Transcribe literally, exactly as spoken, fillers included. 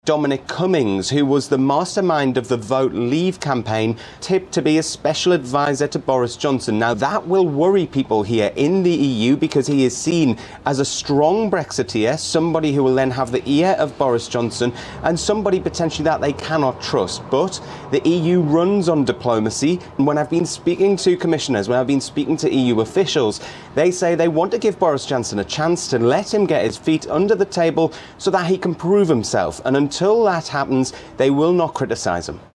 Dominic Cummings, who was the mastermind of the Vote Leave campaign, tipped to be a special advisor to Boris Johnson. Now, that will worry people here in the E U because he is seen as a strong Brexiteer, somebody who will then have the ear of Boris Johnson and somebody potentially that they cannot trust. But the E U runs on diplomacy, and when I've been speaking to commissioners, when I've been speaking to E U officials, they say they want to give Boris Johnson a chance to let him get his feet under the table so that he can prove himself. And until that happens, they will not criticise him.